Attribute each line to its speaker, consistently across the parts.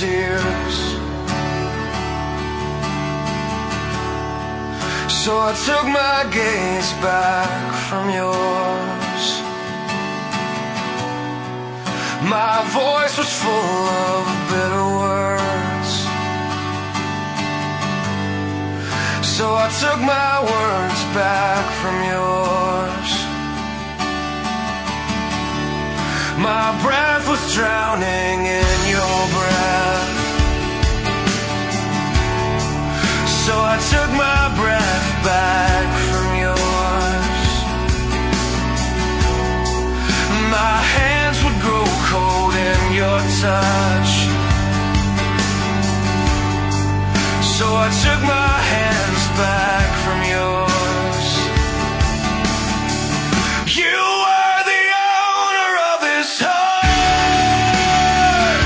Speaker 1: tears. So I took my gaze back from yours. My voice was full of bitter words. So I took my words back from yours. My breath was drowning in your breath. So I took my breath back from yours. My hands would grow cold in your touch. So I took my hands back from yours. You were the owner of this heart.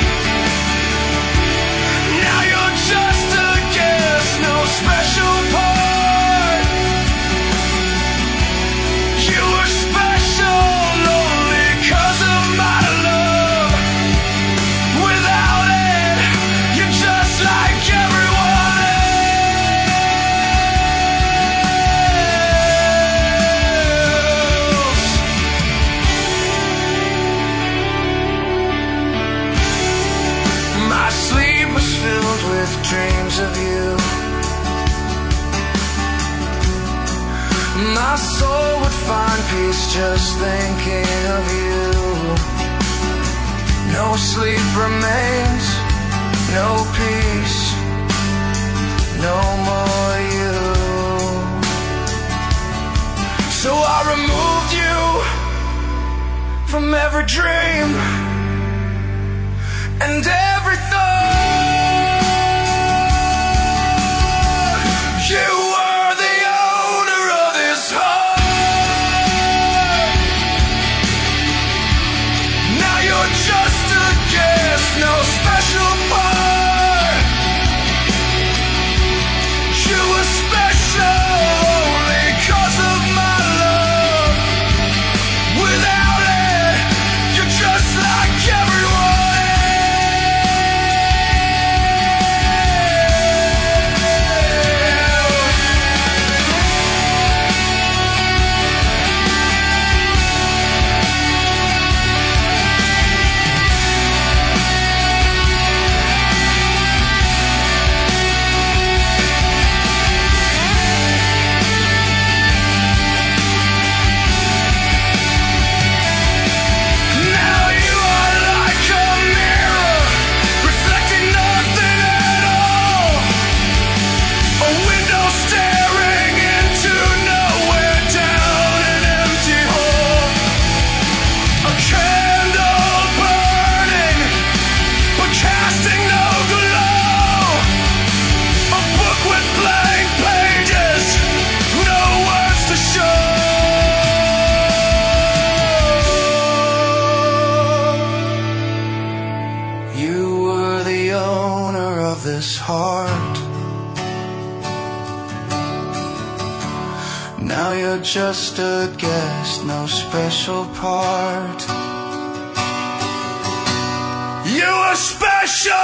Speaker 1: Now you're just a guest, no special part. You were special only 'cause of my love. Without it, you're just like everyone else. My sleep was filled with dreams of you. My soul would find peace just thinking of you. No sleep remains, no peace, no more you. So I removed you from every dream and every thought. You were the owner of this heart. Now you're just a guest, no special part. You were special only 'cause of my love. Without it, you're just like everyone Now you are like a mirror, reflecting nothing at all. A window staring into nowhere, down an empty hole. A candle burning, but casting no glow. A book with blank pages, no words to show. You were the owner of this heart. Now you're just a guest, no special part. You were special